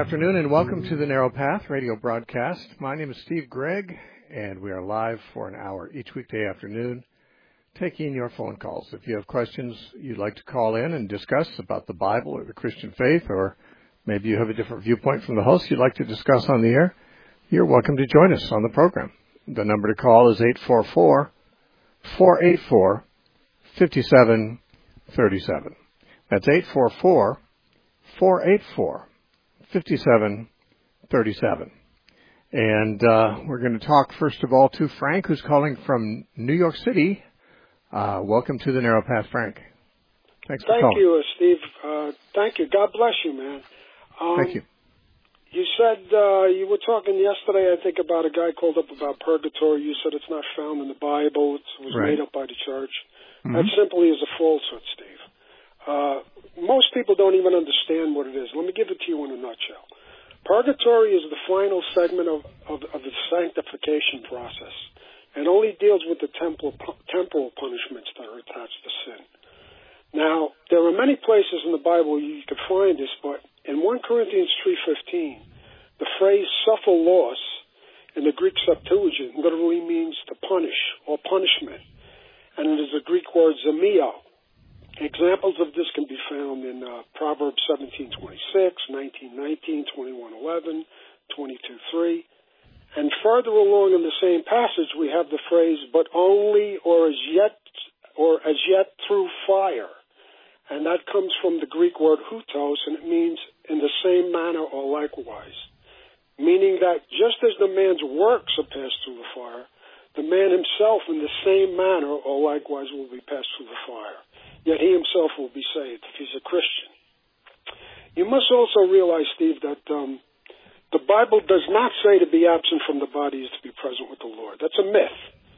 afternoon and welcome to the Narrow Path radio broadcast. My name is Steve Gregg and we are live for an hour each weekday afternoon taking your phone calls. If you have questions you'd like to call in and discuss about the Bible or the Christian faith, or maybe you have a different viewpoint from the host you'd like to discuss on the air, you're welcome to join us on the program. The number to call is 844-484-5737. That's 844-484-5737. And we're going to talk, first of all, to Frank, who's calling from New York City. Welcome to the Narrow Path, Frank. Thanks for calling. Thank you, Steve. Thank you. God bless you, man. Thank you. You said you were talking yesterday, I think, about a guy called up about purgatory. You said it's not found in the Bible. It was made up by the church. Mm-hmm. That simply is a falsehood, Steve. Most people don't even understand what it is. Let me give it to you in a nutshell. Purgatory is the final segment of the sanctification process and only deals with the temporal punishments that are attached to sin. Now, there are many places in the Bible you could find this, but in 1 Corinthians 3:15, the phrase "sopholos" in the Greek Septuagint literally means to punish or punishment, and it is the Greek word "zemio." Examples of this can be found in Proverbs 17:26, 19:19, 21:11, 22:3. And further along in the same passage, we have the phrase, "but only or as yet through fire." And that comes from the Greek word hutos, and it means in the same manner or likewise. Meaning that just as the man's works are passed through the fire, the man himself in the same manner or likewise will be passed through the fire. Yet he himself will be saved if he's a Christian. You must also realize, Steve, that the Bible does not say to be absent from the body is to be present with the Lord. That's a myth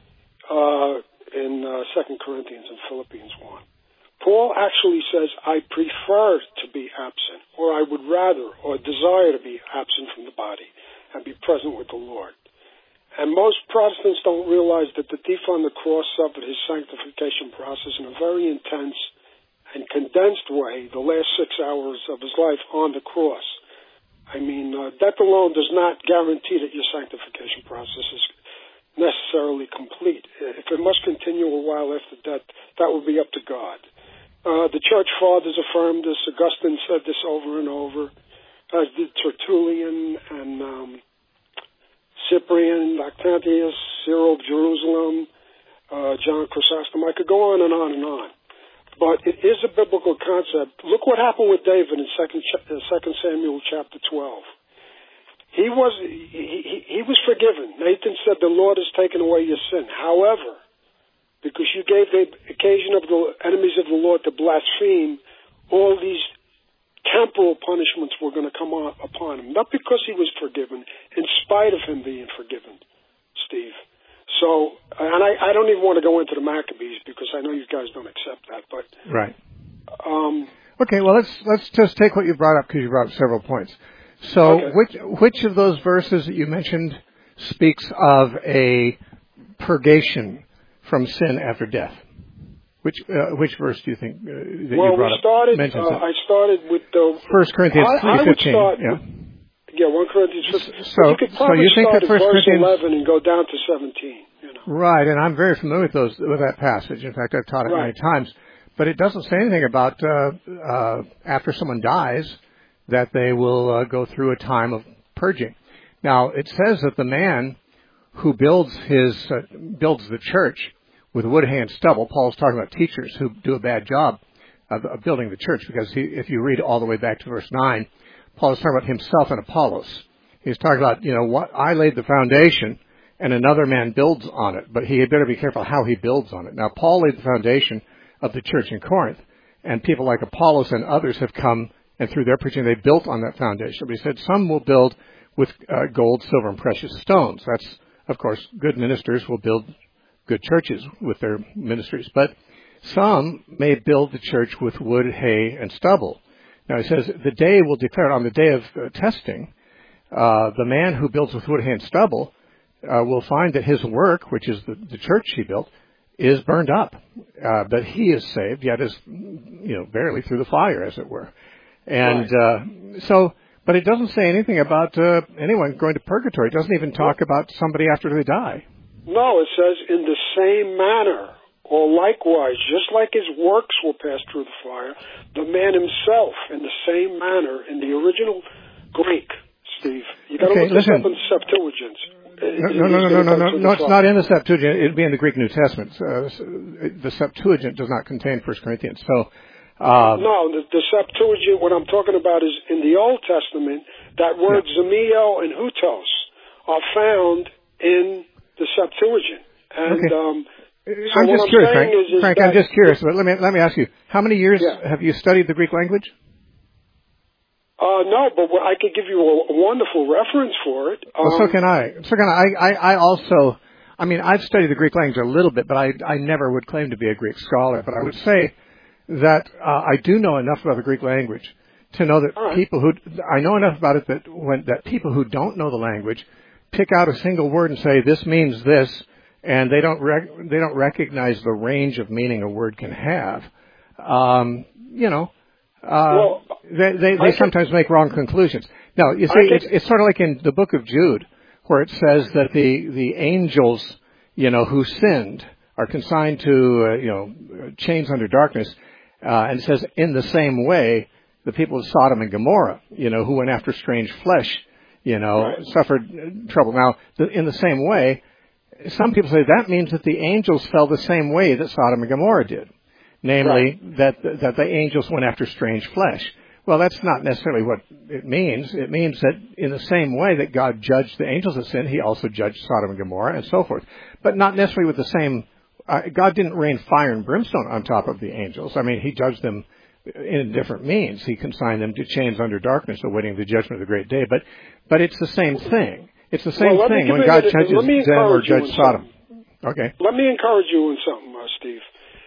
in 2 Corinthians and Philippians 1. Paul actually says, I prefer to be absent, or I would rather or desire to be absent from the body and be present with the Lord. And most Protestants don't realize that the thief on the cross suffered his sanctification process in a very intense and condensed way the last 6 hours of his life on the cross. I mean, death alone does not guarantee that your sanctification process is necessarily complete. If it must continue a while after death, that will be up to God. The church fathers affirmed this. Augustine said this over and over, as did Tertullian and Cyprian, Lactantius, Cyril of Jerusalem, John Chrysostom. I could go on and on and on. But it is a biblical concept. Look what happened with David in 2 Samuel chapter 12. He was forgiven. Nathan said, the Lord has taken away your sin. However, because you gave the occasion of the enemies of the Lord to blaspheme, all these temporal punishments were going to come upon him. Not because he was forgiven, in spite of him being forgiven, Steve. So, and I don't even want to go into the Maccabees because I know you guys don't accept that. But right. Okay. Well, let's just take what you brought up because you brought up several points. So, okay. Which of those verses that you mentioned speaks of a purgation from sin after death? Which verse do you think that you brought up? I started with the 1 Corinthians 3:15. Yeah, 1 Corinthians 15. So you could probably you think start that at 1 verse Corinthians 11 and go down to 17. You know. Right, and I'm very familiar with that passage. In fact, I've taught it many times. But it doesn't say anything about after someone dies that they will go through a time of purging. Now, it says that the man who builds the church with wood, hay, and stubble. Paul's talking about teachers who do a bad job of building the church, because if you read all the way back to verse 9, Paul is talking about himself and Apollos. He's talking about, what I laid the foundation and another man builds on it, but he had better be careful how he builds on it. Now, Paul laid the foundation of the church in Corinth, and people like Apollos and others have come, and through their preaching, they built on that foundation. But he said some will build with gold, silver, and precious stones. That's, of course, good ministers will build good churches with their ministries. But some may build the church with wood, hay, and stubble. Now, he says the day will declare, on the day of testing, the man who builds with wood, hay, and stubble will find that his work, which is the church he built, is burned up. But he is saved, yet is, barely through the fire, as it were. And so But it doesn't say anything about anyone going to purgatory. It doesn't even talk about somebody after they die. No, it says in the same manner, or likewise, just like his works will pass through the fire, the man himself in the same manner in the original Greek, Steve. You got to look this up in the Septuagint. No, it's not in the Septuagint. It'd be in the Greek New Testament. The Septuagint does not contain 1 Corinthians. So, no, the Septuagint, what I'm talking about is in the Old Testament, that word zemio and hutos are found in the Septuagint. And so I'm just curious, Frank. I'm just curious. But let me ask you: how many years have you studied the Greek language? No, but I could give you a wonderful reference for it. Well, so can I. I also. I mean, I've studied the Greek language a little bit, but I never would claim to be a Greek scholar. But I would say that I do know enough about the Greek language to know that I know enough about it that people who don't know the language pick out a single word and say this means this, and they don't recognize the range of meaning a word can have. They sometimes make wrong conclusions. Now, you see, it's sort of like in the book of Jude, where it says that the angels, who sinned are consigned to, chains under darkness, and it says in the same way, the people of Sodom and Gomorrah, who went after strange flesh, suffered trouble. Now, in the same way, some people say that means that the angels fell the same way that Sodom and Gomorrah did. Namely, that the angels went after strange flesh. Well, that's not necessarily what it means. It means that in the same way that God judged the angels of sin, he also judged Sodom and Gomorrah and so forth. But not necessarily with the same, God didn't rain fire and brimstone on top of the angels. I mean, he judged them in different means. He consigned them to chains under darkness, awaiting the judgment of the great day. But it's the same thing. It's the same thing when God judges them or judges Sodom. Okay. Let me encourage you in something, Steve.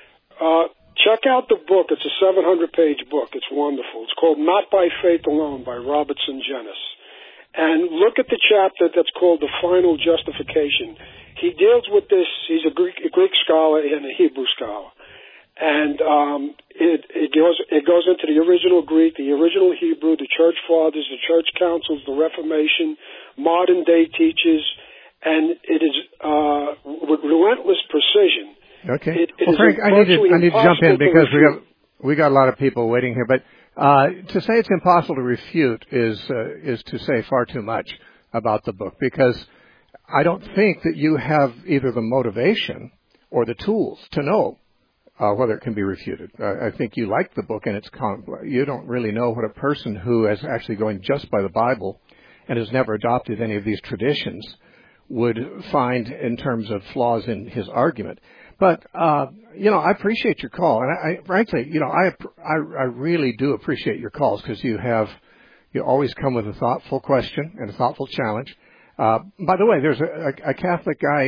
Check out the book. It's a 700-page book. It's wonderful. It's called Not by Faith Alone by Robertson Jennis. And look at the chapter that's called The Final Justification. He deals with this. He's a Greek scholar and a Hebrew scholar. And it goes into the original Greek, the original Hebrew, the church fathers, the church councils, the Reformation, modern day teachers, and it is with relentless precision. Okay. Well, Frank, I need to jump in because we got a lot of people waiting here. But to say it's impossible to refute is to say far too much about the book, because I don't think that you have either the motivation or the tools to know whether it can be refuted. I think you like the book, and you don't really know what a person who is actually going just by the Bible and has never adopted any of these traditions would find in terms of flaws in his argument. But, I appreciate your call. And I frankly, I really do appreciate your calls, because you always come with a thoughtful question and a thoughtful challenge. By the way, there's a Catholic guy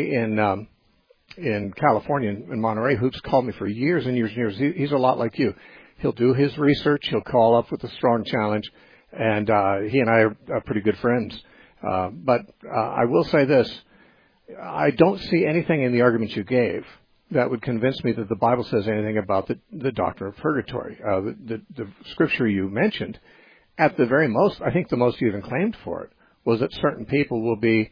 in California, in Monterey, who's called me for years and years and years. He's a lot like you. He'll do his research. He'll call up with a strong challenge. And, he and I are pretty good friends. But I will say this. I don't see anything in the arguments you gave that would convince me that the Bible says anything about the doctrine of purgatory. The scripture you mentioned, at the very most, I think the most you even claimed for it, was that certain people will be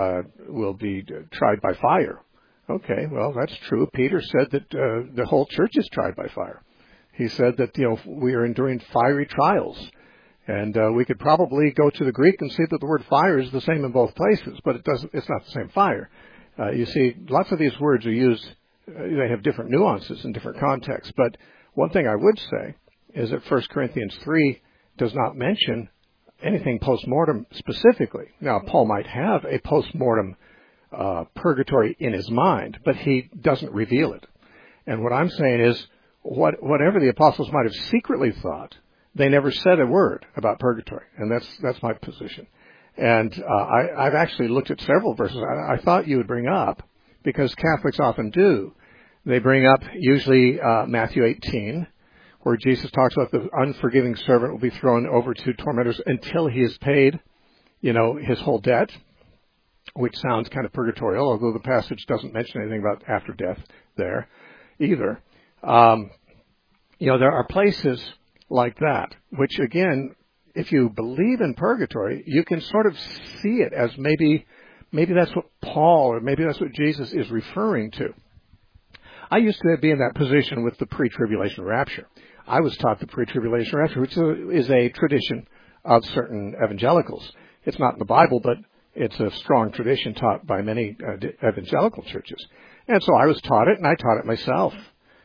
tried by fire. Okay, well, that's true. Peter said that the whole church is tried by fire. He said that we are enduring fiery trials. And we could probably go to the Greek and see that the word fire is the same in both places, but it's not the same fire. You see, lots of these words are used, they have different nuances in different contexts. But one thing I would say is that 1 Corinthians 3 does not mention anything post-mortem specifically. Now, Paul might have a post-mortem purgatory in his mind, but he doesn't reveal it. And what I'm saying is, whatever the apostles might have secretly thought, they never said a word about purgatory, and that's my position. And I've actually looked at several verses I thought you would bring up, because Catholics often do. They bring up usually Matthew 18, where Jesus talks about the unforgiving servant will be thrown over to tormentors until he has paid, his whole debt, which sounds kind of purgatorial, although the passage doesn't mention anything about after death there either. There are places like that, which again, if you believe in purgatory, you can sort of see it as maybe that's what Paul or maybe that's what Jesus is referring to. I used to be in that position with the pre-tribulation rapture. I was taught the pre-tribulation rapture, which is a tradition of certain evangelicals. It's not in the Bible, but it's a strong tradition taught by many evangelical churches. And so I was taught it, and I taught it myself.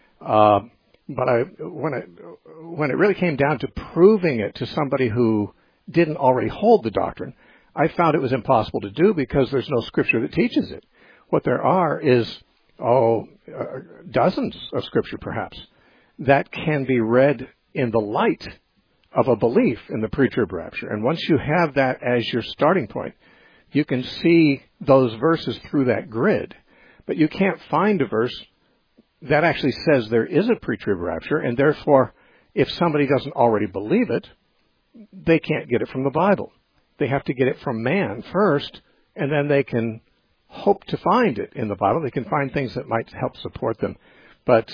But when it really came down to proving it to somebody who didn't already hold the doctrine, I found it was impossible to do because there's no scripture that teaches it. What there are is, dozens of scripture perhaps, that can be read in the light of a belief in the pre-trib rapture. And once you have that as your starting point, you can see those verses through that grid. But you can't find a verse that actually says there is a pre-trib rapture, and therefore, if somebody doesn't already believe it, they can't get it from the Bible. They have to get it from man first, and then they can hope to find it in the Bible. They can find things that might help support them. But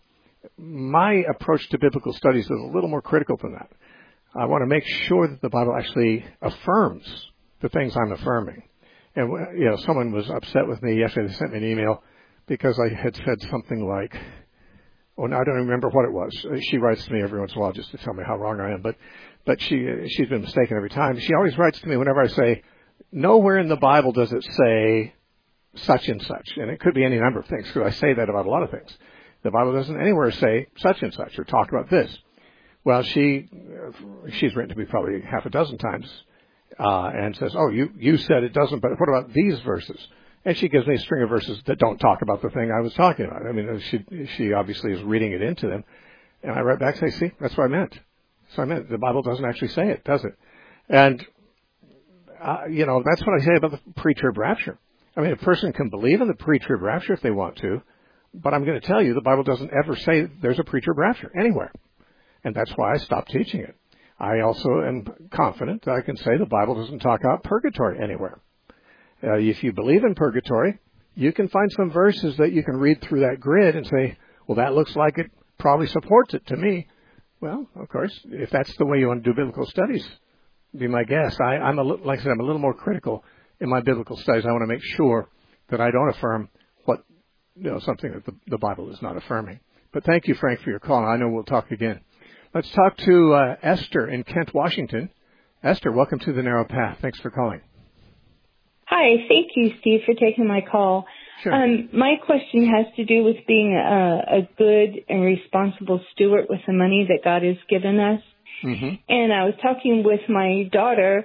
my approach to biblical studies is a little more critical than that. I want to make sure that the Bible actually affirms the things I'm affirming. And, someone was upset with me yesterday. They sent me an email because I had said something like, I don't remember what it was. She writes to me every once in a while just to tell me how wrong I am. But she's been mistaken every time. She always writes to me whenever I say, nowhere in the Bible does it say such and such. And it could be any number of things, because I say that about a lot of things. The Bible doesn't anywhere say such and such or talk about this. Well, she's written to me probably half a dozen times and says, you said it doesn't, but what about these verses? And she gives me a string of verses that don't talk about the thing I was talking about. I mean, she obviously is reading it into them. And I write back and say, see, that's what I meant. So I meant the Bible doesn't actually say it, does it? And, that's what I say about the pre-trib rapture. I mean, a person can believe in the pre-trib rapture if they want to, but I'm going to tell you the Bible doesn't ever say there's a pre-trib rapture anywhere. And that's why I stopped teaching it. I also am confident that I can say the Bible doesn't talk about purgatory anywhere. If you believe in purgatory, you can find some verses that you can read through that grid and say, well, that looks like it probably supports it to me. Well, of course, if that's the way you want to do biblical studies, be my guest. Like I said, I'm a little more critical in my biblical studies. I want to make sure that I don't affirm something that the Bible is not affirming. But thank you, Frank, for your call. I know we'll talk again. Let's talk to Esther in Kent, Washington. Esther, welcome to The Narrow Path. Thanks for calling. Hi, thank you, Steve, for taking my call. Sure. My question has to do with being a good and responsible steward with the money that God has given us. Mm-hmm. And I was talking with my daughter,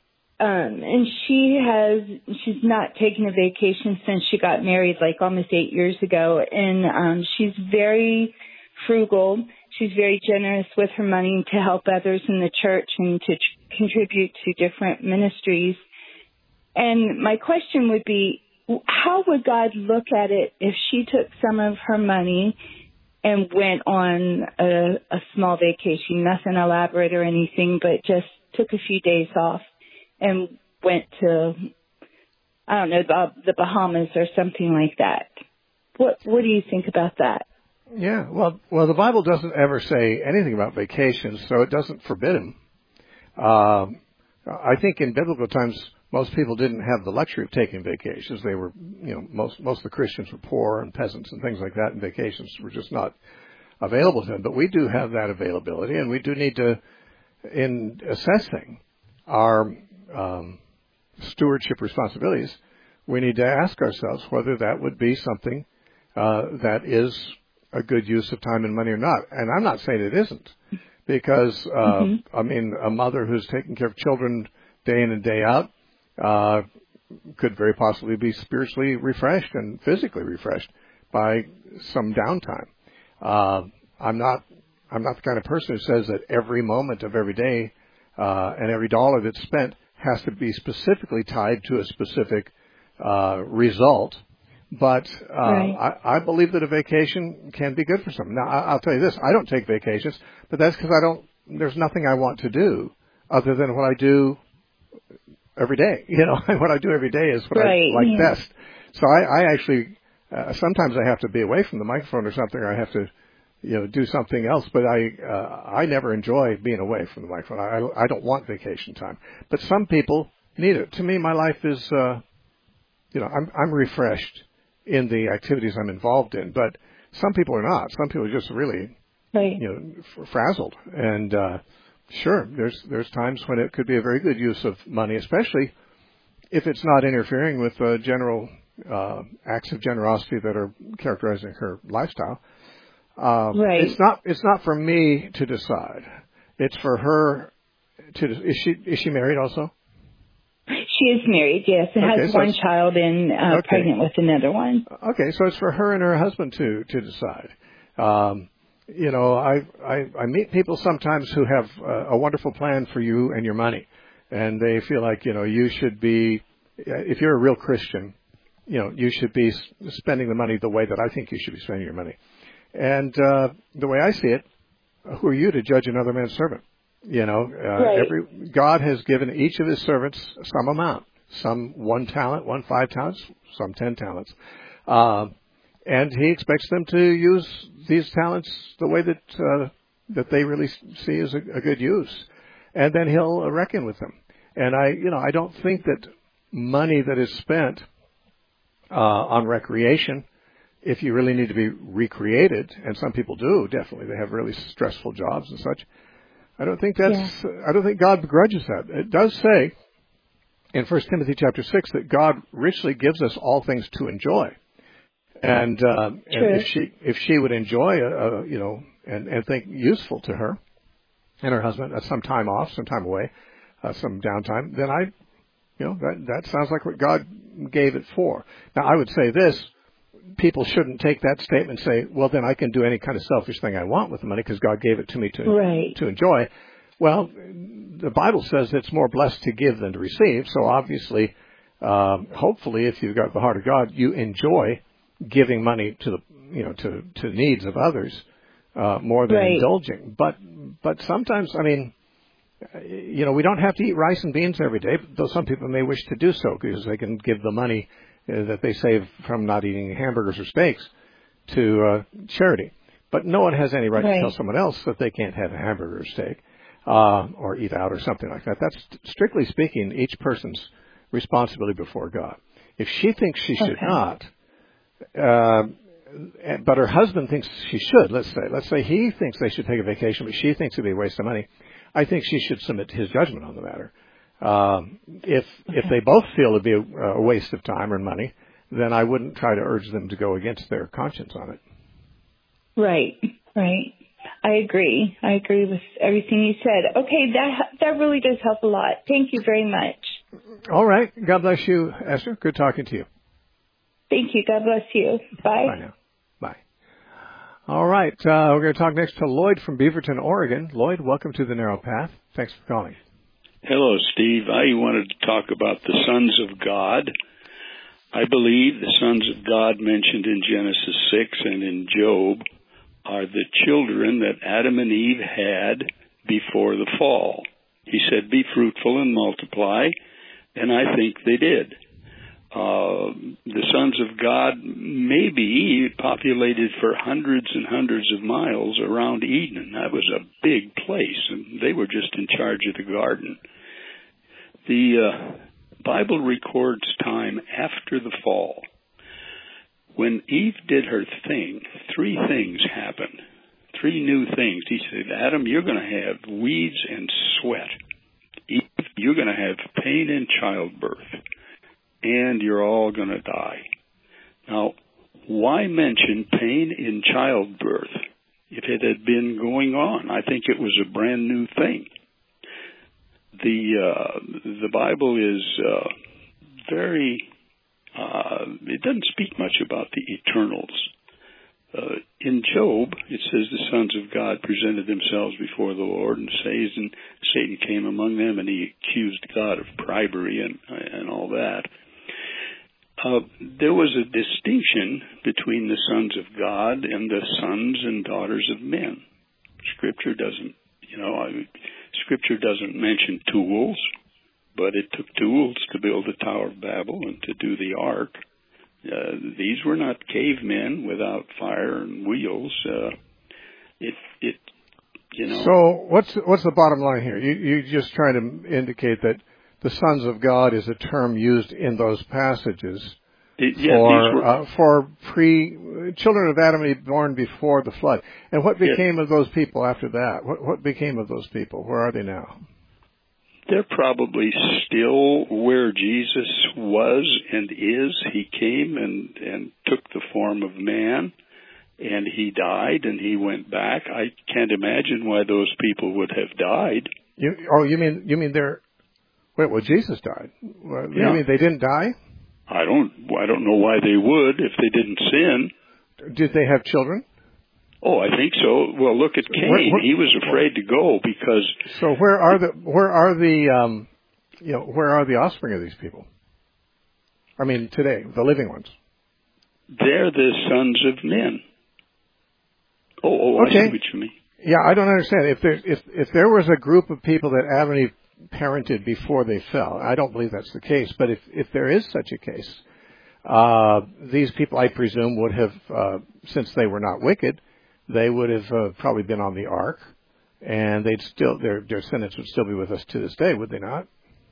and she's not taken a vacation since she got married, like almost 8 years ago. And she's very frugal. She's very generous with her money to help others in the church and to contribute to different ministries. And my question would be, how would God look at it if she took some of her money and went on a small vacation, nothing elaborate or anything, but just took a few days off and went to, I don't know, the Bahamas or something like that? What do you think about that? Yeah, well, the Bible doesn't ever say anything about vacations, so it doesn't forbid them. I think in biblical times, most people didn't have the luxury of taking vacations. They were, most of the Christians were poor and peasants and things like that, and vacations were just not available to them. But we do have that availability, and we do need to, in assessing our stewardship responsibilities, we need to ask ourselves whether that would be something that is a good use of time and money or not. And I'm not saying it isn't, because, I mean, a mother who's taking care of children day in and day out could very possibly be spiritually refreshed and physically refreshed by some downtime. I'm not the kind of person who says that every moment of every day and every dollar that's spent has to be specifically tied to a specific result. But I believe that a vacation can be good for some. Now, I'll tell you this: I don't take vacations, but that's because there's nothing I want to do other than what I do every day. What I do every day is what I like best. So I actually sometimes I have to be away from the microphone or something, or I have to do something else. But I never enjoy being away from the microphone. I don't want vacation time. But some people need it. To me, my life is, I'm refreshed in the activities I'm involved in. But some people are not. Some people are just really, frazzled. And sure, there's times when it could be a very good use of money, especially if it's not interfering with general acts of generosity that are characterizing her lifestyle. Right. It's not for me to decide. It's for her to. Is she married also? She is married, yes, and has one child and pregnant with another one. Okay, so it's for her and her husband to decide. I meet people sometimes who have a wonderful plan for you and your money, and they feel like you should be. If you're a real Christian, you should be spending the money the way that I think you should be spending your money. And the way I see it, who are you to judge another man's servant? Right. God has given each of his servants some amount, some 1 talent, 5 talents, some 10 talents. And he expects them to use these talents the way that they really see as a good use. And then he'll reckon with them. And I don't think that money that is spent on recreation, if you really need to be recreated, and some people do, definitely, they have really stressful jobs and such. I don't think God begrudges that. It does say in 1 Timothy chapter 6 that God richly gives us all things to enjoy. And if she would enjoy, and think useful to her and her husband, some time off, some time away, some downtime, then that sounds like what God gave it for. Now, I would say this. People shouldn't take that statement and say, well, then I can do any kind of selfish thing I want with the money because God gave it to me to enjoy. Well, the Bible says it's more blessed to give than to receive. So obviously, hopefully, if you've got the heart of God, you enjoy giving money to to needs of others more than indulging. But sometimes, we don't have to eat rice and beans every day, though some people may wish to do so because they can give the money that they save from not eating hamburgers or steaks to charity. But no one has any right to tell someone else that they can't have a hamburger or steak or eat out or something like that. That's, strictly speaking, each person's responsibility before God. If she thinks she should not, but her husband thinks she should, let's say he thinks they should take a vacation, but she thinks it would be a waste of money, I think she should submit to his judgment on the matter. If they both feel it'd be a waste of time or money, then I wouldn't try to urge them to go against their conscience on it. Right. I agree with everything you said. Okay, that really does help a lot. Thank you very much. All right. God bless you, Esther. Good talking to you. Thank you. God bless you. Bye. Bye now. Bye. All right. We're going to talk next to Lloyd from Beaverton, Oregon. Lloyd, welcome to the Narrow Path. Thanks for calling. Hello, Steve. I wanted to talk about the sons of God. I believe the sons of God mentioned in Genesis 6 and in Job are the children that Adam and Eve had before the fall. He said, be fruitful and multiply, and I think they did. The sons of God maybe populated for hundreds and hundreds of miles around Eden. That was a big place, and they were just in charge of the garden. The Bible records time after the fall. When Eve did her thing, 3 things happened. 3 new things. He said, Adam, you're going to have weeds and sweat. Eve, you're going to have pain in childbirth. And you're all going to die. Now, why mention pain in childbirth if it had been going on? I think it was a brand new thing. The Bible is very, it doesn't speak much about the eternals. In Job, it says the sons of God presented themselves before the Lord, and Satan came among them, and he accused God of bribery and all that. There was a distinction between the sons of God and the sons and daughters of men. Scripture doesn't mention tools, but it took tools to build the Tower of Babel and to do the ark. These were not cavemen without fire and wheels. So what's the bottom line here? You just trying to indicate that the sons of God is a term used in those passages for children of Adam and Eve born before the flood. And what became of those people after that? What became of those people? Where are they now? They're probably still where Jesus was and is. He came and took the form of man, and he died, and he went back. I can't imagine why those people would have died. You mean they're... Wait, well, Jesus died. You mean they didn't die? I don't know why they would if they didn't sin. Did they have children? Oh, I think so. Well, look at Cain. He was afraid to go because... So where are the offspring of these people? I mean, today, the living ones. They're the sons of men. Okay. I see what you mean. Yeah, I don't understand. If there was a group of people that Adam and Eve parented before they fell, I don't believe that's the case. But if there is such a case, these people, I presume, would have, since they were not wicked, they would have probably been on the ark, and they'd still their descendants would still be with us to this day, would they not?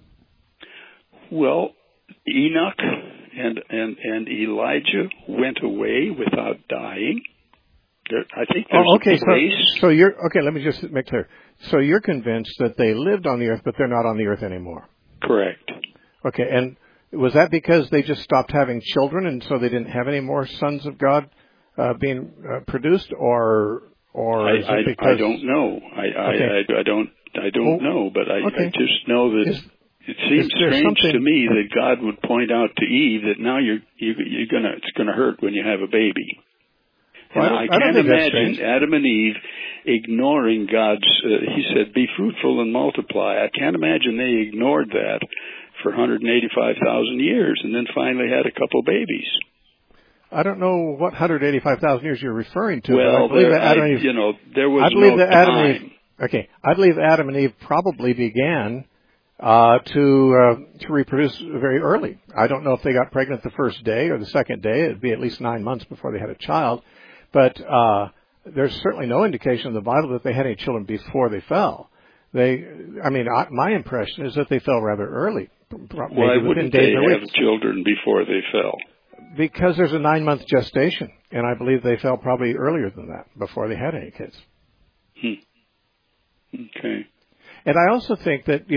Well, Enoch and Elijah went away without dying. I think there's a place. So you're okay. Let me just make clear. So you're convinced that they lived on the earth, but they're not on the earth anymore. Correct. Okay, and was that because they just stopped having children, and so they didn't have any more sons of God being produced, or is it because... I don't know. I don't know, but I just know that it seems strange to me that God would point out to Eve that now it's gonna hurt when you have a baby. Well, I can't imagine Adam and Eve ignoring God's. He said, "Be fruitful and multiply." I can't imagine they ignored that for 185,000 years, and then finally had a couple babies. I don't know what 185,000 years you're referring to. Well, but I believe that Adam and Eve, there was no time. I believe Adam and Eve probably began to reproduce very early. I don't know if they got pregnant the first day or the second day. It'd be at least 9 months before they had a child. But there's certainly no indication in the Bible that they had any children before they fell. My impression is that they fell rather early. Why wouldn't they have children before they fell? Because there's a 9-month gestation, and I believe they fell probably earlier than that, before they had any kids. Okay. And I also think that,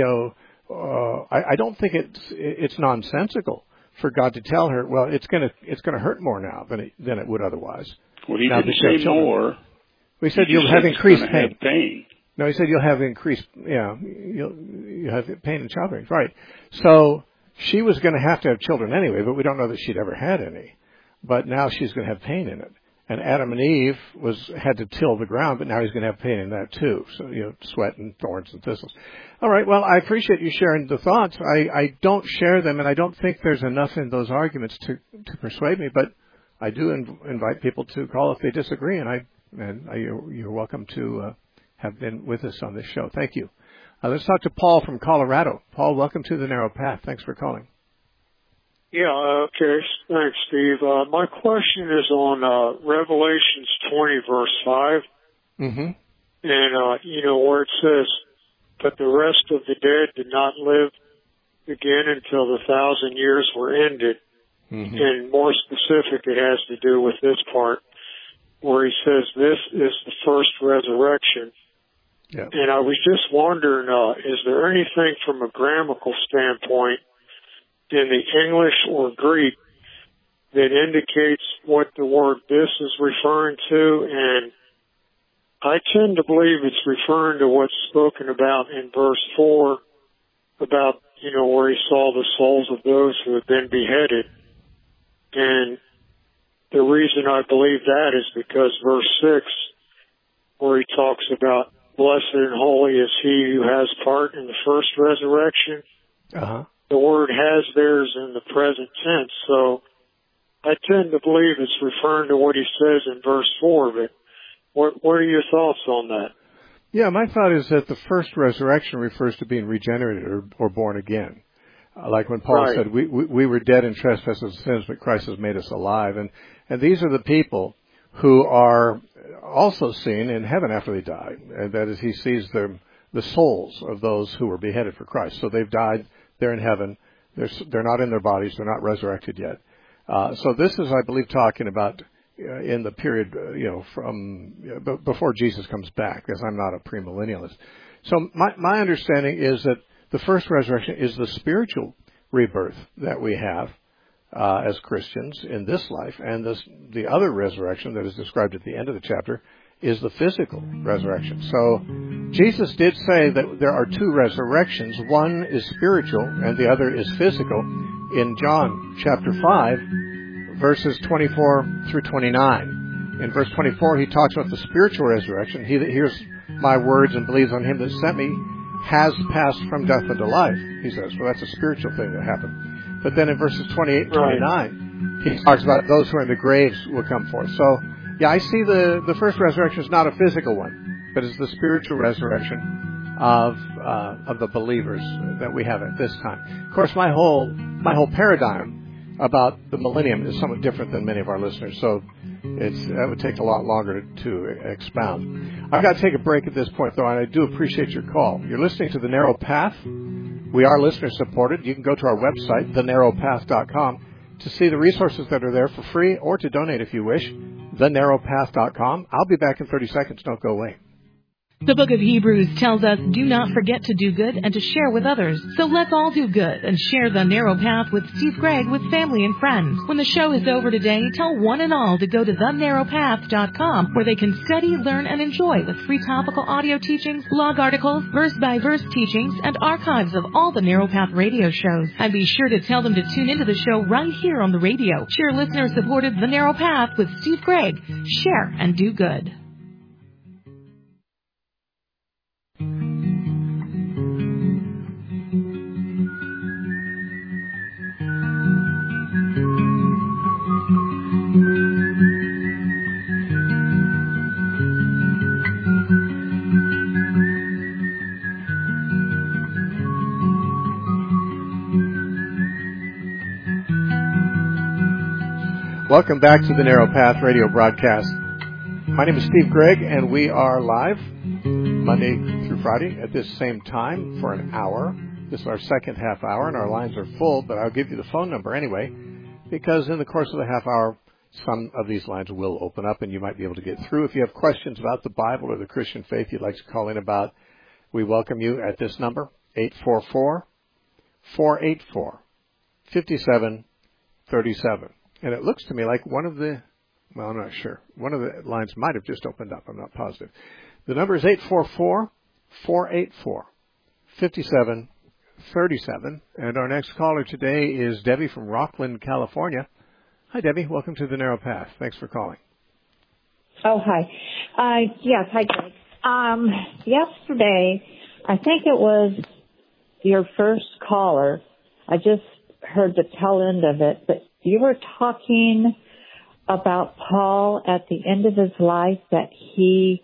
I don't think it's nonsensical for God to tell her, well, it's going to hurt more now than it would otherwise. Well, he didn't say more. We said you'll have increased pain. No, he said you'll have increased, you'll have pain in childbearing. Right. So she was going to have children anyway, but we don't know that she'd ever had any. But now she's going to have pain in it. And Adam and Eve had to till the ground, but now he's going to have pain in that too. So, sweat and thorns and thistles. All right. Well, I appreciate you sharing the thoughts. I don't share them, and I don't think there's enough in those arguments to persuade me, but I do invite people to call if they disagree, and you're welcome to have been with us on this show. Thank you. Let's talk to Paul from Colorado. Paul, welcome to The Narrow Path. Thanks for calling. Yeah, okay. Thanks, Steve. My question is on Revelations 20, verse 5. Mm-hmm. And, where it says, "But the rest of the dead did not live again until the 1,000 years were ended." Mm-hmm. And more specific, it has to do with this part, where he says this is the first resurrection. Yeah. And I was just wondering, is there anything from a grammatical standpoint in the English or Greek that indicates what the word "this" is referring to? And I tend to believe it's referring to what's spoken about in verse 4 about, where he saw the souls of those who had been beheaded. And the reason I believe that is because verse 6, where he talks about "blessed and holy is he who has part in the first resurrection." Uh-huh. The word "has" theirs in the present tense, so I tend to believe it's referring to what he says in verse 4, but what are your thoughts on that? Yeah, my thought is that the first resurrection refers to being regenerated or born again. Like when Paul said, we were dead in trespasses and sins, but Christ has made us alive. And these are the people who are also seen in heaven after they die. And that is, he sees the souls of those who were beheaded for Christ. So they've died, they're in heaven, they're not in their bodies, they're not resurrected yet. So this is, I believe, talking about in the period, from before Jesus comes back, because I'm not a premillennialist. So my understanding is that the first resurrection is the spiritual rebirth that we have as Christians in this life, and the other resurrection that is described at the end of the chapter is the physical resurrection. So Jesus did say that there are two resurrections. One is spiritual and the other is physical in John chapter 5, verses 24 through 29. In verse 24, he talks about the spiritual resurrection. He that hears my words and believes on him that sent me has passed from death unto life, he says. Well, that's a spiritual thing that happened. But then in verses 28 and 29, he talks about those who are in the graves will come forth. So, yeah, I see the first resurrection is not a physical one, but it's the spiritual resurrection of the believers that we have at this time. Of course, my whole paradigm about the millennium is somewhat different than many of our listeners, so that would take a lot longer to expound. I've got to take a break at this point, though, and I do appreciate your call. You're listening to The Narrow Path. We are listener-supported. You can go to our website, thenarrowpath.com, to see the resources that are there for free, or to donate if you wish, thenarrowpath.com. I'll be back in 30 seconds. Don't go away. The book of Hebrews tells us, do not forget to do good and to share with others. So let's all do good and share The Narrow Path with Steve Gregg with family and friends. When the show is over today, tell one and all to go to thenarrowpath.com, where they can study, learn, and enjoy with free topical audio teachings, blog articles, verse-by-verse teachings, and archives of all the Narrow Path radio shows. And be sure to tell them to tune into the show right here on the radio. Share listener-supported The Narrow Path with Steve Gregg. Share and do good. Welcome back to the Narrow Path radio broadcast. My name is Steve Gregg, and we are live Monday through Friday at this same time for an hour. This is our second half hour, and our lines are full, but I'll give you the phone number anyway, because in the course of the half hour, some of these lines will open up, and you might be able to get through. If you have questions about the Bible or the Christian faith you'd like to call in about, we welcome you at this number, 844-484-5737. And it looks to me like one of the lines might have just opened up. I'm not positive. The number is 844-484-5737. And our next caller today is Debbie from Rockland, California. Hi, Debbie. Welcome to the Narrow Path. Thanks for calling. Oh, hi. Yes, hi, Greg. Yesterday, I think it was your first caller. I just heard the tail end of it, but you were talking about Paul at the end of his life, that he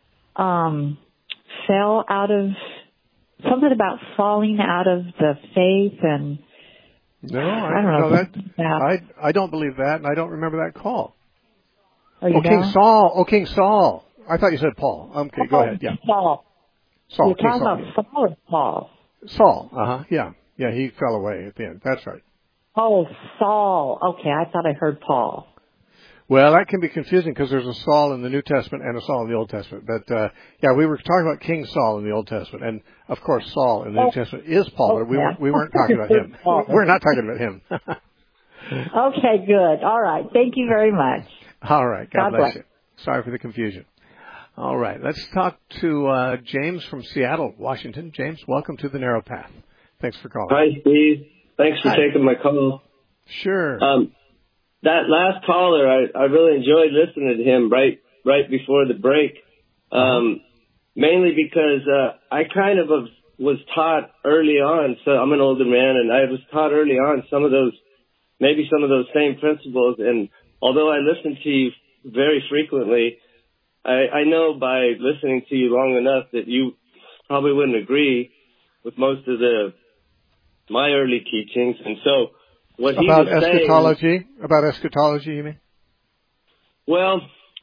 fell out of, something about falling out of the faith, and no, I don't know that. I don't believe that, and I don't remember that call. King Saul. I thought you said Paul. Okay, go ahead. Yeah. Saul. You're talking about Saul or Paul? Saul. Yeah. Yeah, he fell away at the end. That's right. Oh, Saul. Okay, I thought I heard Paul. Well, that can be confusing because there's a Saul in the New Testament and a Saul in the Old Testament. But, we were talking about King Saul in the Old Testament. And, of course, Saul in the New Testament is Paul. But we weren't talking about him. We're not talking about him. Okay, good. All right. Thank you very much. All right. God bless you. Sorry for the confusion. All right. Let's talk to James from Seattle, Washington. James, welcome to the Narrow Path. Thanks for calling. Hi, Steve. Thanks for taking my call. Sure. That last caller, I really enjoyed listening to him right before the break, mainly because I kind of was taught early on, so I'm an older man, and I was taught early on some of those same principles, and although I listen to you very frequently, I know by listening to you long enough that you probably wouldn't agree with most of my early teachings, and so what he was saying... About eschatology, you mean? Well,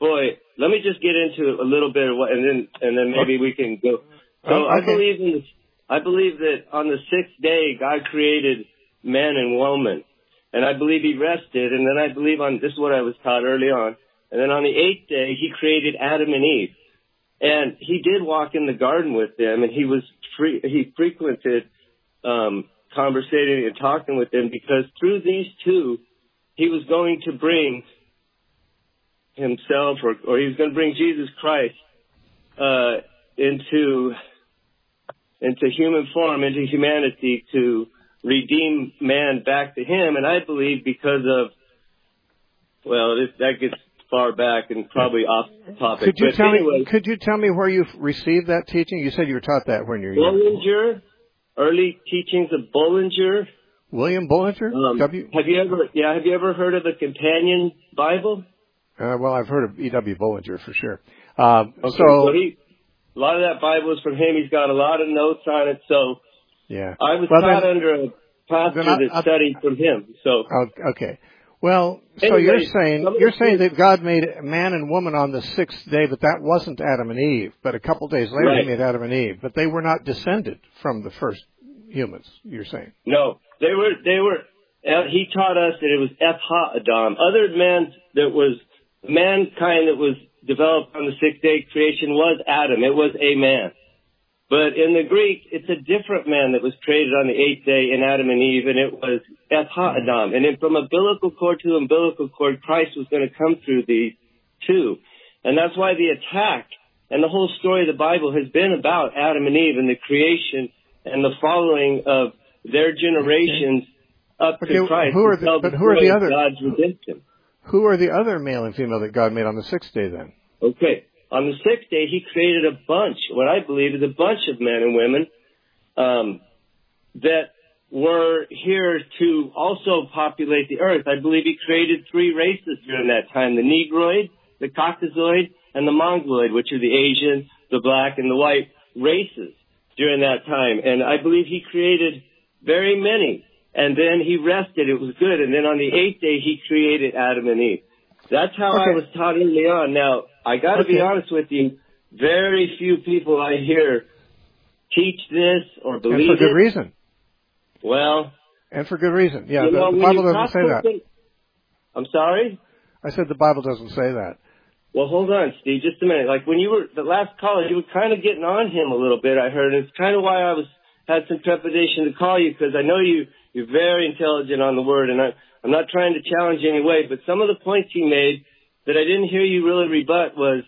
boy, let me just get into a little bit of what, and then maybe we can go. So okay. I believe that on the sixth day, God created man and woman. And I believe he rested. And then I believe this is what I was taught early on. And then on the eighth day, he created Adam and Eve. And he did walk in the garden with them, and he frequented, conversating and talking with them, because through these two, he was going to bring himself, or he was going to bring Jesus Christ, into human form, into humanity, to redeem man back to him. And I believe because of, that gets far back and probably off topic. Could you tell me where you received that teaching? You said you were taught that when you were young. Bullinger, early teachings of Bullinger. William Bullinger? Have you ever heard of the Companion Bible? Well, I've heard of E.W. Bullinger for sure. Okay, so a lot of that Bible is from him. He's got a lot of notes on it. So yeah, I was taught under a pastor that studied from him. So okay. Well, so you're saying that God made man and woman on the sixth day, but that wasn't Adam and Eve. But a couple days later, He made Adam and Eve. But they were not descended from the first humans. You're saying? No, they were. He taught us that it was Eth Ha-Adam. Other mankind that was developed on the sixth day creation was Adam. It was a man. But in the Greek, it's a different man that was created on the eighth day in Adam and Eve, and it was Eth Ha-Adam. And then from umbilical cord to umbilical cord, Christ was going to come through these two. And that's why the attack and the whole story of the Bible has been about Adam and Eve and the creation and the following of their generations up to Christ. Who are the other? God's redemption. Who are the other male and female that God made on the sixth day then? Okay. On the sixth day, he created what I believe is a bunch of men and women that were here to also populate the earth. I believe he created three races during that time: the Negroid, the Caucasoid, and the Mongoloid, which are the Asian, the black, and the white races during that time. And I believe he created very many. And then he rested. It was good. And then on the eighth day, he created Adam and Eve. That's how I was taught early on. Now, I got to be honest with you, very few people I hear teach this or believe it. And for good reason. Well. And for good reason. Yeah, the Bible doesn't say that. I'm sorry? I said the Bible doesn't say that. Well, hold on, Steve, just a minute. Like when you were, the last caller, you were kind of getting on him a little bit, I heard. It's kind of why I had some trepidation to call you, because I know you're very intelligent on the word, and I'm not trying to challenge you in any way, but some of the points he made that I didn't hear you really rebut was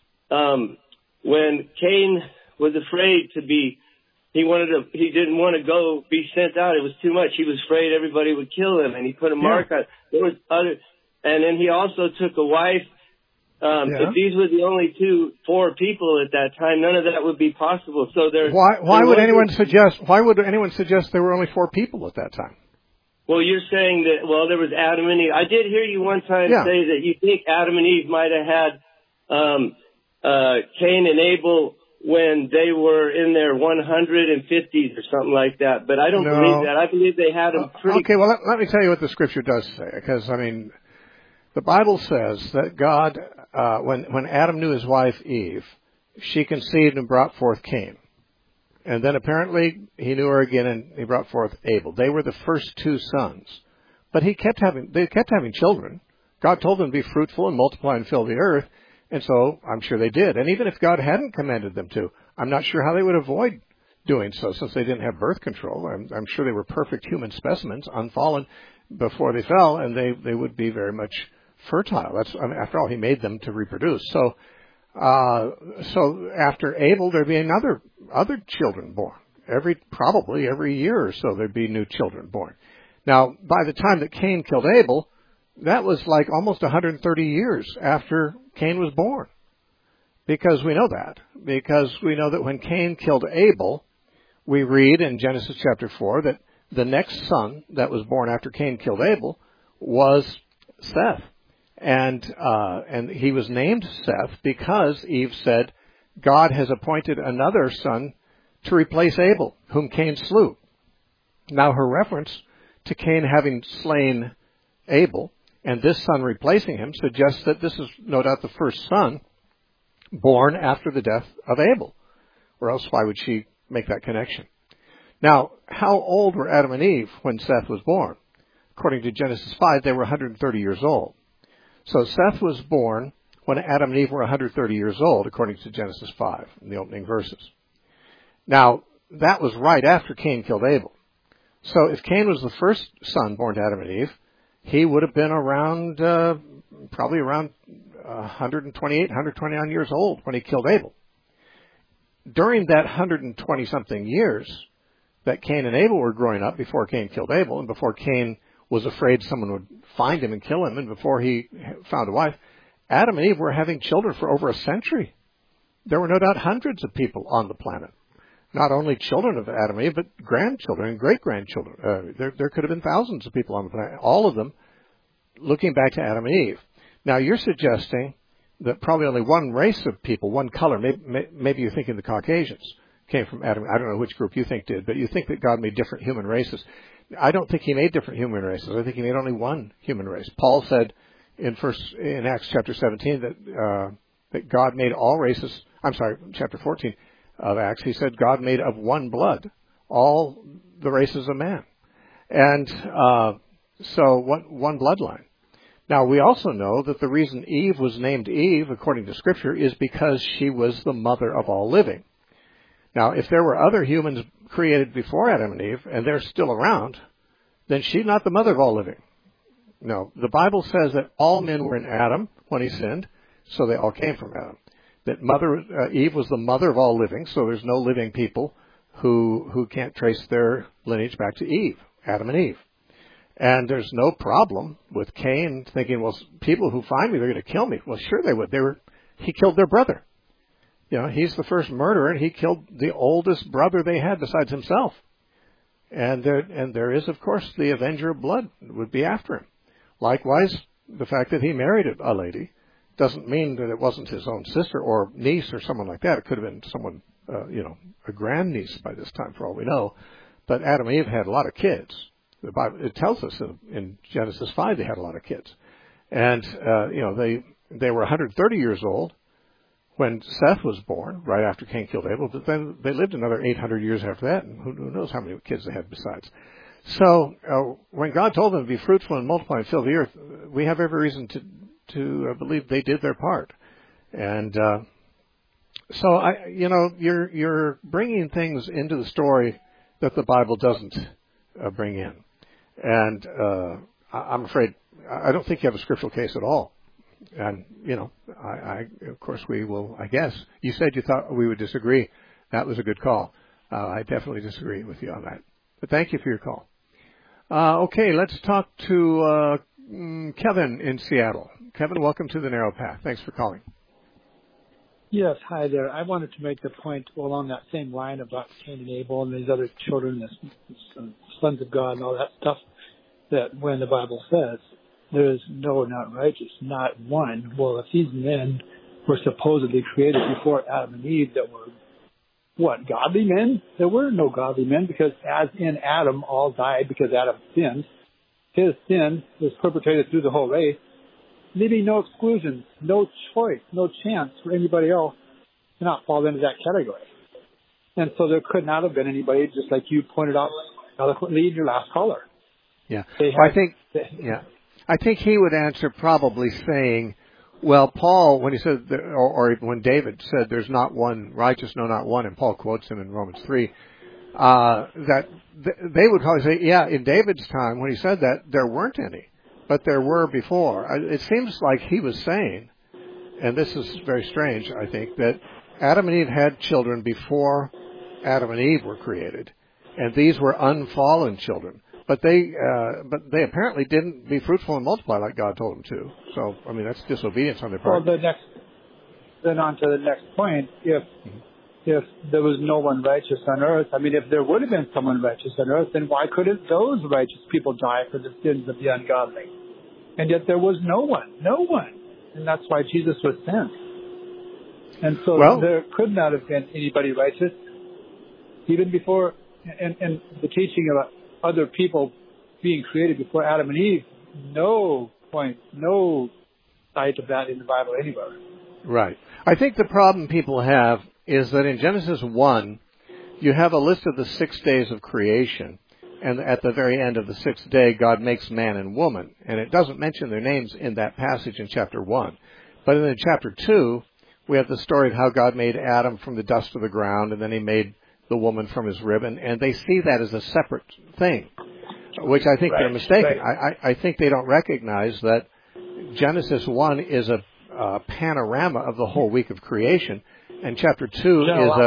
when Cain was afraid he didn't want to go be sent out. It was too much. He was afraid everybody would kill him, and he put a mark on. There was and then he also took a wife. If these were the only 4 people at that time, none of that would be possible. So why would anyone suggest there were only 4 people at that time? Well, you're saying that, there was Adam and Eve. I did hear you one time say that you think Adam and Eve might have had Cain and Abel when they were in their 150s or something like that. But I don't believe that. I believe they had them pretty... Okay, well, let me tell you what the Scripture does say. Because, the Bible says that God, when Adam knew his wife Eve, she conceived and brought forth Cain. And then apparently he knew her again and he brought forth Abel. They were the first 2 sons. But they kept having children. God told them to be fruitful and multiply and fill the earth. And so I'm sure they did. And even if God hadn't commanded them to, I'm not sure how they would avoid doing so, since they didn't have birth control. I'm sure they were perfect human specimens, unfallen before they fell, and they would be very much fertile. After all, he made them to reproduce. So after Abel, there'd be other children born. Probably every year or so, there'd be new children born. Now, by the time that Cain killed Abel, that was like almost 130 years after Cain was born. Because we know that. Because we know that when Cain killed Abel, we read in Genesis chapter 4 that the next son that was born after Cain killed Abel was Seth. And he was named Seth because Eve said, God has appointed another son to replace Abel, whom Cain slew. Now her reference to Cain having slain Abel And this son replacing him suggests that this is no doubt the first son born after the death of Abel. Or else why would she make that connection? Now, how old were Adam and Eve when Seth was born? According to Genesis 5, they were 130 years old. So Seth was born when Adam and Eve were 130 years old, according to Genesis 5, in the opening verses. Now, that was right after Cain killed Abel. So if Cain was the first son born to Adam and Eve, he would have been around, probably around 128, 129 years old when he killed Abel. During that 120-something years that Cain and Abel were growing up, before Cain killed Abel, and before Cain was afraid someone would find him and kill him, and before he found a wife, Adam and Eve were having children for over a century. There were no doubt hundreds of people on the planet. Not only children of Adam and Eve, but grandchildren and great-grandchildren. There could have been thousands of people on the planet, all of them looking back to Adam and Eve. Now, you're suggesting that probably only one race of people, one color, maybe you're thinking the Caucasians came from Adam. I don't know which group you think did, but you think that God made different human races. I don't think he made different human races. I think he made only one human race. Paul said in Acts chapter 17 that God made all races. I'm sorry, chapter 14 of Acts. He said God made of one blood all the races of man, and so one bloodline. Now, we also know that the reason Eve was named Eve, according to Scripture, is because she was the mother of all living. Now, if there were other humans created before Adam and Eve, and they're still around, then she's not the mother of all living. No, the Bible says that all men were in Adam when he sinned, so they all came from Adam. That Eve was the mother of all living, so there's no living people who can't trace their lineage back to Eve, Adam and Eve. And there's no problem with Cain thinking, well, people who find me, they're going to kill me. Well, sure they would. He killed their brother. You know, he's the first murderer, and he killed the oldest brother they had besides himself. And there is, of course, the avenger of blood would be after him. Likewise, the fact that he married a lady doesn't mean that it wasn't his own sister or niece or someone like that. It could have been someone, a grandniece by this time, for all we know. But Adam and Eve had a lot of kids. The Bible, it tells us in Genesis 5 they had a lot of kids. And, they were 130 years old when Seth was born, right after Cain killed Abel. But then they lived another 800 years after that, and who knows how many kids they had besides. So when God told them to be fruitful and multiply and fill the earth, we have every reason to believe they did their part. And so you're bringing things into the story that the Bible doesn't bring in. And I'm afraid I don't think you have a scriptural case at all. And, of course we will, I guess. You said you thought we would disagree. That was a good call. I definitely disagree with you on that. But thank you for your call. Okay, let's talk to Kevin in Seattle. Kevin, welcome to the Narrow Path. Thanks for calling. Yes, hi there. I wanted to make the point along that same line about Cain and Abel and these other children, the sons of God and all that stuff, that when the Bible says there is no not righteous, not one, well, if these men were supposedly created before Adam and Eve that were, godly men? There were no godly men because as in Adam, all died because Adam sinned. His sin was perpetrated through the whole race, leaving no exclusions, no choice, no chance for anybody else to not fall into that category. And so there could not have been anybody, just like you pointed out eloquently in your last caller. Yeah. I think he would answer probably saying, well, Paul, when he said, or when David said there's not one righteous, no, not one, and Paul quotes him in Romans 3, that they would probably say, yeah, in David's time, when he said that, there weren't any. But there were before. It seems like he was saying, and this is very strange, I think, that Adam and Eve had children before Adam and Eve were created, and these were unfallen children. But they apparently didn't be fruitful and multiply like God told them to. So, I mean, that's disobedience on their part. Well, then on to the next point, if there was no one righteous on earth, I mean, if there would have been someone righteous on earth, then why couldn't those righteous people die for the sins of the ungodly? And yet there was no one. And that's why Jesus was sent. And so there could not have been anybody righteous, even before, and the teaching of other people being created before Adam and Eve, no point no sight of that in the Bible anywhere. Right. I think the problem people have is that in Genesis 1, you have a list of the 6 days of creation, and at the very end of the 6th day, God makes man and woman, and it doesn't mention their names in that passage in chapter 1. But in chapter 2, we have the story of how God made Adam from the dust of the ground, and then he made the woman from his rib, and they see that as a separate thing, which I think they're mistaken. Right. I think they don't recognize that Genesis 1 is a panorama of the whole week of creation, and chapter 2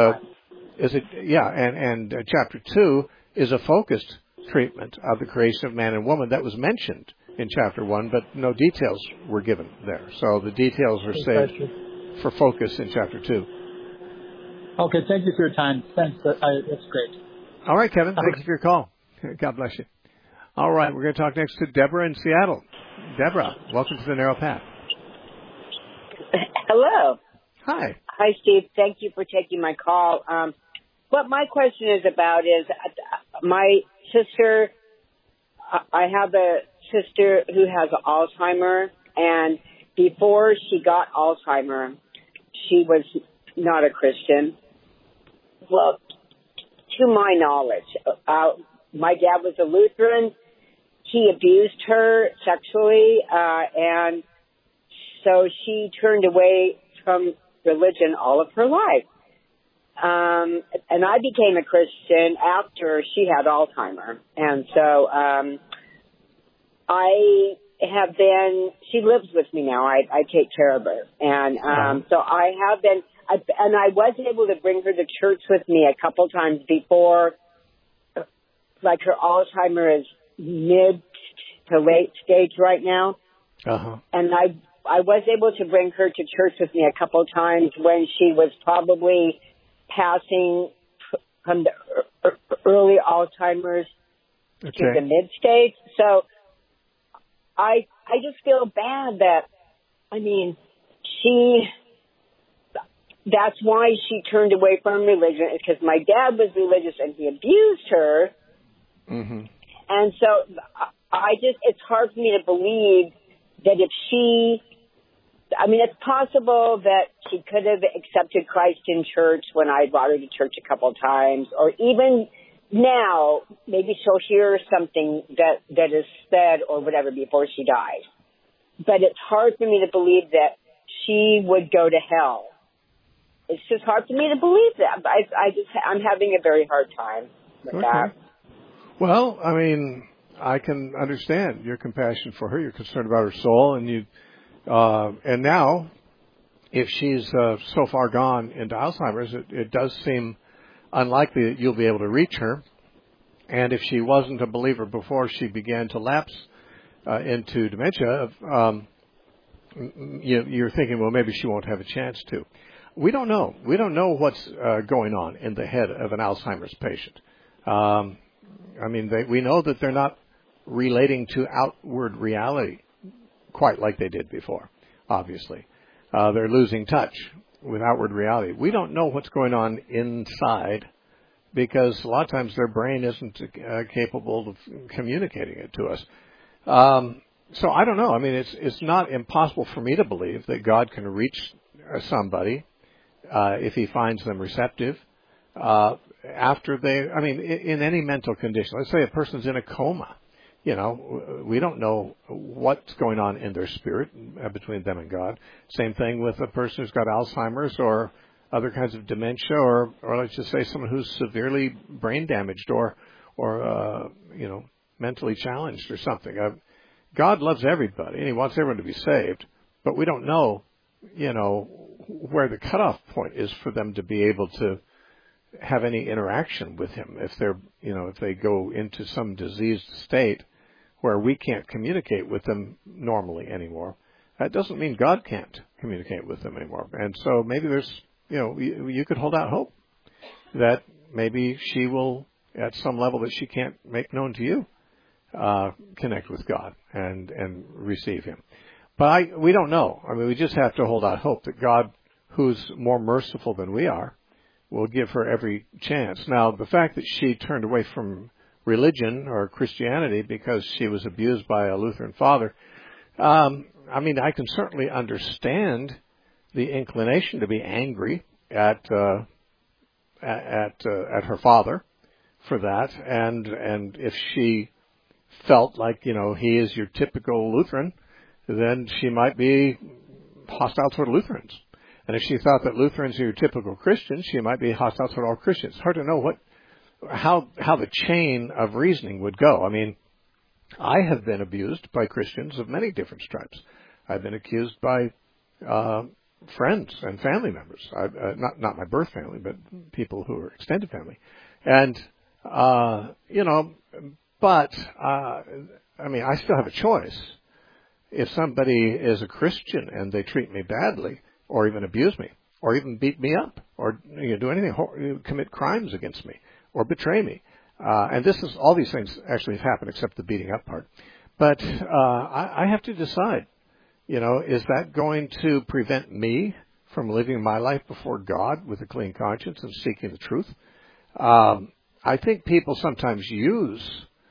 chapter 2 is a focused treatment of the creation of man and woman that was mentioned in chapter 1, but no details were given there. So the details were saved for focus in chapter 2. Okay, thank you for your time. Thanks. That's great. All right, Kevin. Thank you for your call. God bless you. All right, we're going to talk next to Deborah in Seattle. Deborah, welcome to the Narrow Path. Hello. Hi. Hi, Steve. Thank you for taking my call. What my question is about is my sister, I have a sister who has Alzheimer's, and before she got Alzheimer's, she was not a Christian. Well, to my knowledge, my dad was a Lutheran. He abused her sexually, and so she turned away from religion all of her life. And I became a Christian after she had Alzheimer's. And so she lives with me now. I take care of her. And so I have been, and I was able to bring her to church with me a couple times before, like her Alzheimer's is mid to late stage right now. Uh-huh. And I was able to bring her to church with me a couple times when she was probably passing from the early Alzheimer's to the mid stage. So I just feel bad that, that's why she turned away from religion, is because my dad was religious and he abused her. Mm-hmm. And so it's hard for me to believe that if it's possible that she could have accepted Christ in church when I brought her to church a couple of times, or even now, maybe she'll hear something that is said or whatever before she dies. But it's hard for me to believe that she would go to hell. It's just hard for me to believe that. I'm having a very hard time with that. Well, I can understand your compassion for her. You're concerned about her soul, and now, if she's so far gone into Alzheimer's, it does seem unlikely that you'll be able to reach her. And if she wasn't a believer before she began to lapse into dementia, you're thinking, well, maybe she won't have a chance to. We don't know. We don't know what's going on in the head of an Alzheimer's patient. We know that they're not relating to outward reality quite like they did before, obviously. They're losing touch with outward reality. We don't know what's going on inside because a lot of times their brain isn't capable of communicating it to us. So I don't know. It's not impossible for me to believe that God can reach somebody if he finds them receptive after they, in any mental condition. Let's say a person's in a coma. We don't know what's going on in their spirit between them and God. Same thing with a person who's got Alzheimer's or other kinds of dementia, or let's just say someone who's severely brain damaged or mentally challenged or something. God loves everybody and he wants everyone to be saved, but we don't know, where the cutoff point is for them to be able to have any interaction with him. If they're, if they go into some diseased state where we can't communicate with them normally anymore, that doesn't mean God can't communicate with them anymore. And so maybe there's, you could hold out hope that maybe she will, at some level that she can't make known to you, connect with God and receive him. But we don't know. We just have to hold out hope that God, who's more merciful than we are, will give her every chance. Now, the fact that she turned away from religion or Christianity because she was abused by a Lutheran father, I mean, I can certainly understand the inclination to be angry at her father for that, and if she felt like, he is your typical Lutheran, then she might be hostile toward Lutherans. And if she thought that Lutherans are your typical Christians, she might be hostile toward all Christians. It's hard to know how the chain of reasoning would go. I mean, I have been abused by Christians of many different stripes. I've been accused by friends and family members. Not my birth family, but people who are extended family. And, but, I mean, I still have a choice. If somebody is a Christian and they treat me badly, or even abuse me, or even beat me up, or do anything, commit crimes against me, or betray me, and all these things actually have happened except the beating up part. But I have to decide, is that going to prevent me from living my life before God with a clean conscience and seeking the truth? I think people sometimes use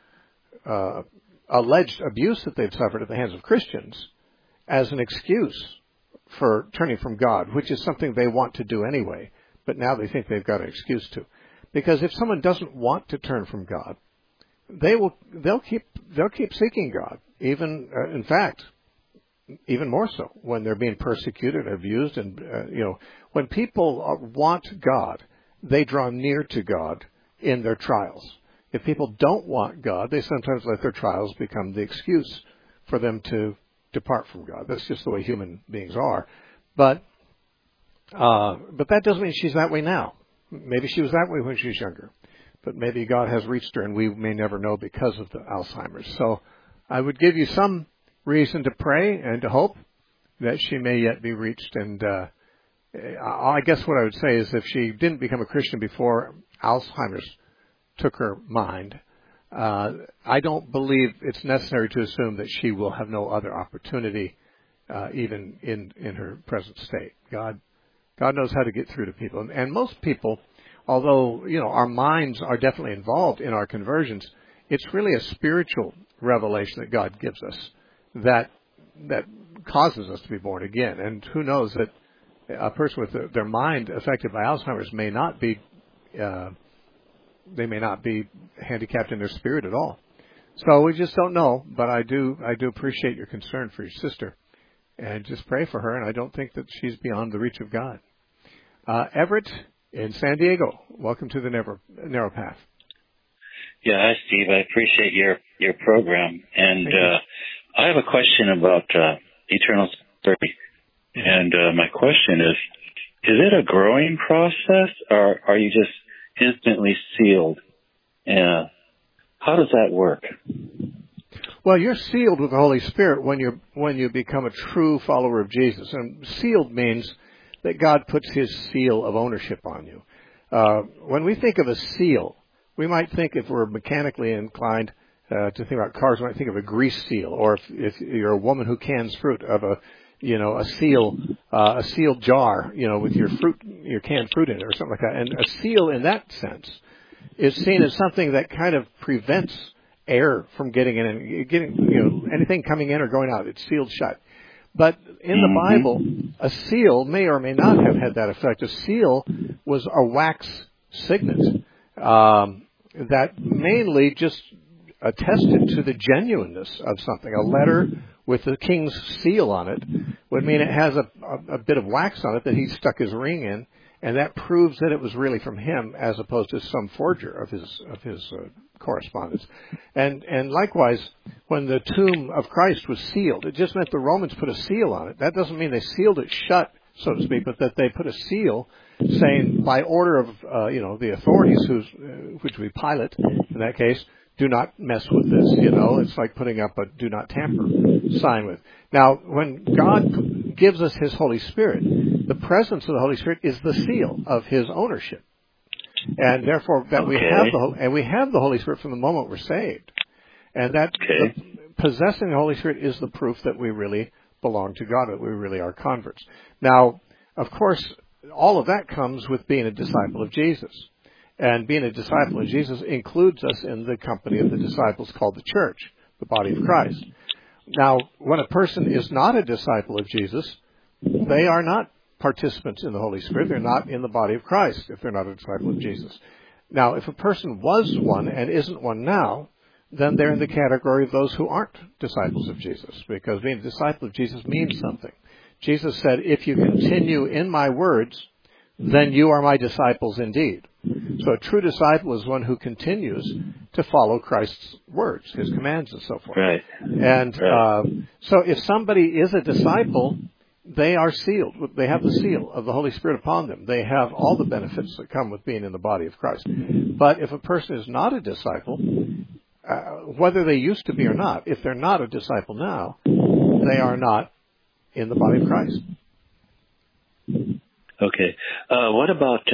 alleged abuse that they've suffered at the hands of Christians as an excuse for turning from God, which is something they want to do anyway, but now they think they've got an excuse to. Because if someone doesn't want to turn from God, they'll keep seeking God. Even in fact, even more so when they're being persecuted, abused, and when people want God, they draw near to God in their trials. If people don't want God, they sometimes let their trials become the excuse for them to depart from God. That's just the way human beings are. But that doesn't mean she's that way now. Maybe she was that way when she was younger. But maybe God has reached her and we may never know because of the Alzheimer's. So I would give you some reason to pray and to hope that she may yet be reached. And I guess what I would say is if she didn't become a Christian before Alzheimer's took her mind, I don't believe it's necessary to assume that she will have no other opportunity, even in her present state. God knows how to get through to people. And most people, although, our minds are definitely involved in our conversions, it's really a spiritual revelation that God gives us that causes us to be born again. And who knows that a person with their mind affected by Alzheimer's may not be handicapped in their spirit at all. So we just don't know, but I do appreciate your concern for your sister. And just pray for her, and I don't think that she's beyond the reach of God. Everett in San Diego, welcome to the Narrow Path. Yeah, hi, Steve. I appreciate your program. And I have a question about eternal security. And my question is it a growing process, or are you just instantly sealed? How does that work? Well, you're sealed with the Holy Spirit when you become a true follower of Jesus. And sealed means that God puts His seal of ownership on you. When we think of a seal, we might think, if we're mechanically inclined to think about cars, we might think of a grease seal, or if you're a woman who cans fruit, of a sealed jar, with your canned fruit in it, or something like that. And a seal, in that sense, is seen as something that kind of prevents air from getting in and anything coming in or going out. It's sealed shut. But in the Bible, a seal may or may not have had that effect. A seal was a wax signet that mainly just attested to the genuineness of something. A letter with the king's seal on it would mean it has a bit of wax on it that he stuck his ring in, and that proves that it was really from him, as opposed to some forger of his correspondence. And likewise, when the tomb of Christ was sealed, it just meant the Romans put a seal on it. That doesn't mean they sealed it shut, so to speak, but that they put a seal saying, by order of the authorities, which would be Pilate in that case, do not mess with this. It's like putting up a do not tamper sign with. Now, when God gives us His Holy Spirit, the presence of the Holy Spirit is the seal of His ownership. And therefore, that we have the Holy Spirit from the moment we're saved. And that possessing the Holy Spirit is the proof that we really belong to God, that we really are converts. Now, of course, all of that comes with being a disciple of Jesus. And being a disciple of Jesus includes us in the company of the disciples called the church, the body of Christ. Now, when a person is not a disciple of Jesus, they are not participants in the Holy Spirit. They're not in the body of Christ if they're not a disciple of Jesus. Now, if a person was one and isn't one now, then they're in the category of those who aren't disciples of Jesus, because being a disciple of Jesus means something. Jesus said, if you continue in my words, then you are my disciples indeed. So a true disciple is one who continues to follow Christ's words, his commands and so forth. Right. And so if somebody is a disciple, they are sealed. They have the seal of the Holy Spirit upon them. They have all the benefits that come with being in the body of Christ. But if a person is not a disciple, whether they used to be or not, if they're not a disciple now, they are not in the body of Christ. Okay. What about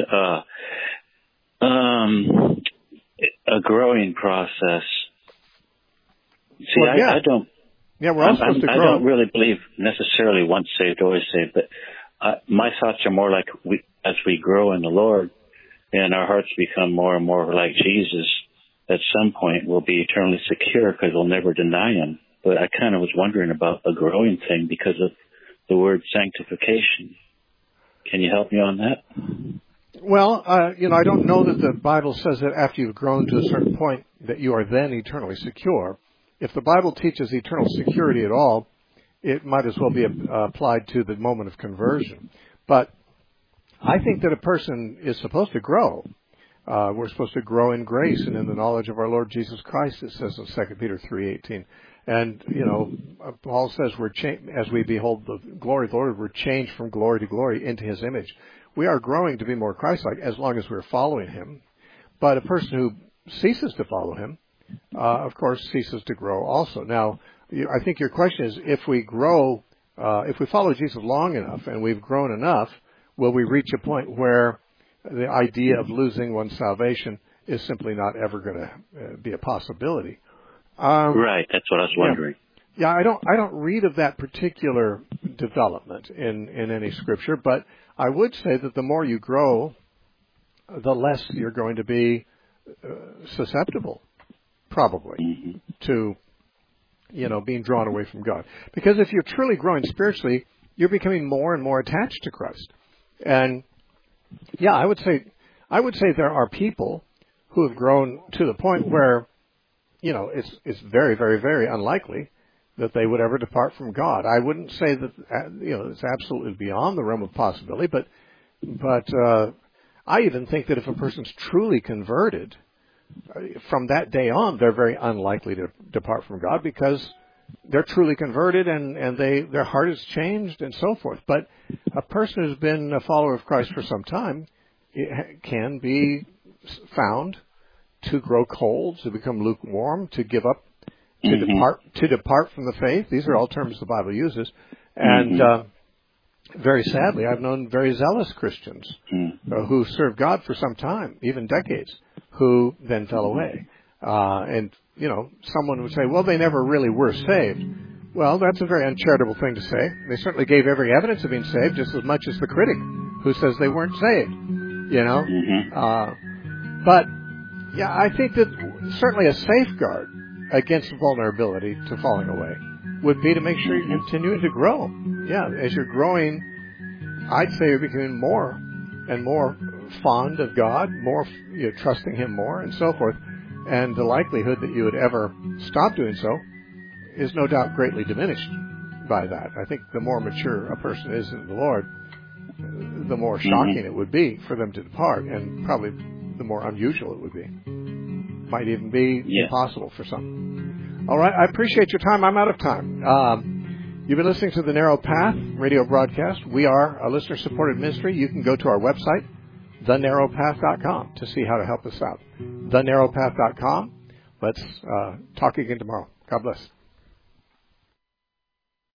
a growing process? See, well, yeah. I don't. Yeah, we're all supposed to grow. I don't really believe necessarily once saved, always saved, but my thoughts are more like as we grow in the Lord and our hearts become more and more like Jesus, at some point we'll be eternally secure because we'll never deny Him. But I kind of was wondering about a growing thing because of the word sanctification. Can you help me on that? Well, I don't know that the Bible says that after you've grown to a certain point that you are then eternally secure. If the Bible teaches eternal security at all, it might as well be applied to the moment of conversion. But I think that a person is supposed to grow. We're supposed to grow in grace and in the knowledge of our Lord Jesus Christ, it says in 2 Peter 3:18. And, Paul says as we behold the glory of the Lord, we're changed from glory to glory into His image. We are growing to be more Christ-like as long as we're following Him. But a person who ceases to follow Him, of course, ceases to grow also. Now, I think your question is, if we grow, if we follow Jesus long enough and we've grown enough, will we reach a point where the idea of losing one's salvation is simply not ever going to be a possibility? Right, that's what I was wondering. Yeah, I don't read of that particular development in any scripture, but I would say that the more you grow, the less you're going to be susceptible, probably, to being drawn away from God. Because if you're truly growing spiritually, you're becoming more and more attached to Christ. And yeah, I would say there are people who have grown to the point where it's very, very, very unlikely that they would ever depart from God. I wouldn't say that it's absolutely beyond the realm of possibility, but I even think that if a person's truly converted, from that day on, they're very unlikely to depart from God because they're truly converted and their heart has changed and so forth. But a person who's been a follower of Christ for some time can be found to grow cold, to become lukewarm, to give up, to depart from the faith. These are all terms the Bible uses. And very sadly, I've known very zealous Christians who served God for some time, even decades, who then fell away. And someone would say, well, they never really were saved. Well, that's a very uncharitable thing to say. They certainly gave every evidence of being saved just as much as the critic who says they weren't saved, But, yeah, I think that certainly a safeguard against vulnerability to falling away would be to make sure you're continuing to grow. Yeah, as you're growing, I'd say you're becoming more and more fond of God, more trusting Him more, and so forth. And the likelihood that you would ever stop doing so is no doubt greatly diminished by that. I think the more mature a person is in the Lord, the more shocking it would be for them to depart, and probably the more unusual it would be. Might even be impossible for some. All right, I appreciate your time. I'm out of time. You've been listening to the Narrow Path radio broadcast. We are a listener-supported ministry. You can go to our website, thenarrowpath.com, to see how to help us out. thenarrowpath.com. Let's talk again tomorrow. God bless.